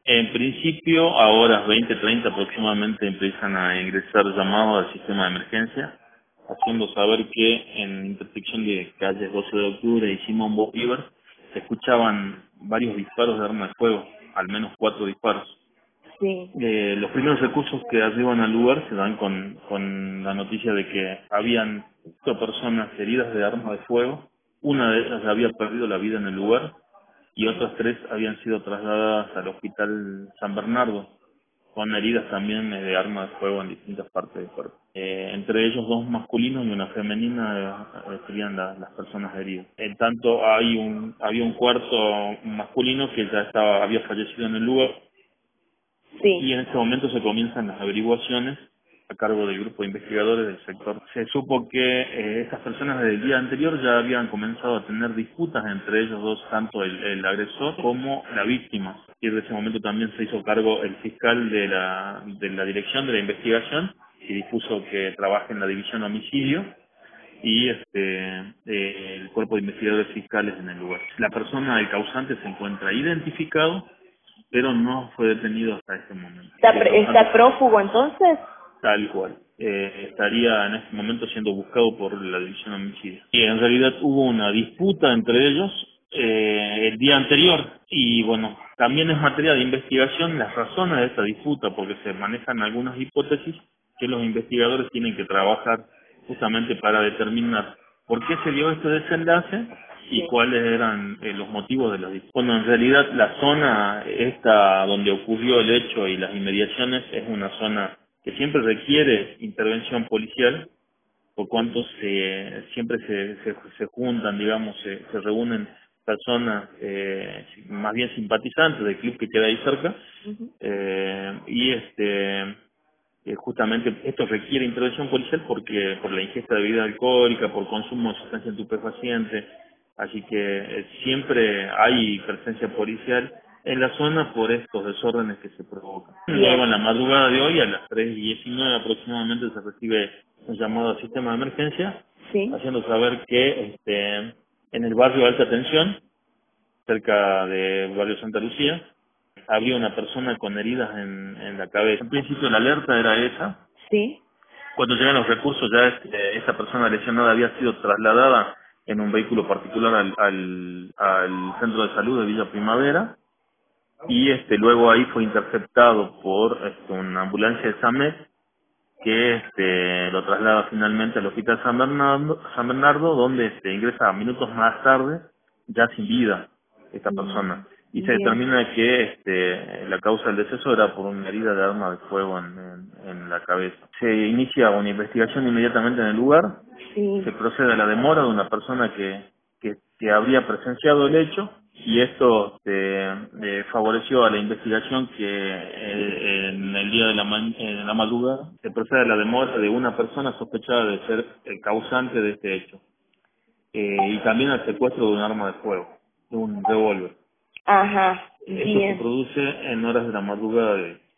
En principio, a horas 20:30 aproximadamente empiezan a ingresar llamados al sistema de emergencia, haciendo saber que en intersección de calles 12 de octubre y Simón Bolívar se escuchaban varios disparos de arma de fuego, al menos 4 disparos. Sí. Los primeros recursos que arriban al lugar se dan con la noticia de que habían 8 personas heridas de arma de fuego, una de ellas había perdido la vida en el lugar y otras 3 habían sido trasladadas al hospital San Bernardo, con heridas también de arma de fuego en distintas partes del cuerpo. Entre ellos 2 masculinos y una femenina serían las personas heridas. En tanto había un cuarto masculino que ya había fallecido en el lugar. Sí. Y en este momento se comienzan las averiguaciones a cargo del grupo de investigadores del sector. Se supo que estas personas desde el día anterior ya habían comenzado a tener disputas entre ellos dos, tanto el agresor como la víctima. Y desde ese momento también se hizo cargo el fiscal de la dirección de la investigación y dispuso que trabaje en la división homicidio y el cuerpo de investigadores fiscales en el lugar. La persona, el causante, se encuentra identificado, pero no fue detenido hasta este momento. ¿Está prófugo entonces? Tal cual. Estaría en este momento siendo buscado por la división homicidio. Y en realidad hubo una disputa entre ellos el día anterior y bueno, también es materia de investigación las razones de esta disputa porque se manejan algunas hipótesis que los investigadores tienen que trabajar justamente para determinar por qué se dio este desenlace y cuáles eran los motivos de la disputa. Bueno, en realidad la zona esta donde ocurrió el hecho y las inmediaciones es una zona que siempre requiere intervención policial, por cuanto siempre se juntan, digamos, se reúnen personas más bien simpatizantes del club que queda ahí cerca, justamente esto requiere intervención policial porque por la ingesta de bebida alcohólica, por consumo de sustancias estupefacientes, así que siempre hay presencia policial en la zona por estos desórdenes que se provocan. Luego en la madrugada de hoy, a las 3:19 aproximadamente, se recibe un llamado al sistema de emergencia, haciendo saber que en el barrio de Alta Tensión, cerca del barrio Santa Lucía, había una persona con heridas en la cabeza. En principio la alerta era esa. Sí. Cuando llegan los recursos ya esa persona lesionada había sido trasladada en un vehículo particular al centro de salud de Villa Primavera y luego ahí fue interceptado por una ambulancia de SAMED que lo traslada finalmente al hospital San Bernardo donde ingresa minutos más tarde ya sin vida esta persona y se determina que la causa del deceso era por una herida de arma de fuego en la cabeza. Se inicia una investigación inmediatamente en el lugar, se procede a la demora de una persona que habría presenciado el hecho y esto favoreció a la investigación que en el día de en la madrugada se procede a la demora de una persona sospechada de ser el causante de este hecho y también al secuestro de un arma de fuego, de un revólver. Ajá, Esto se produce en horas de la madrugada de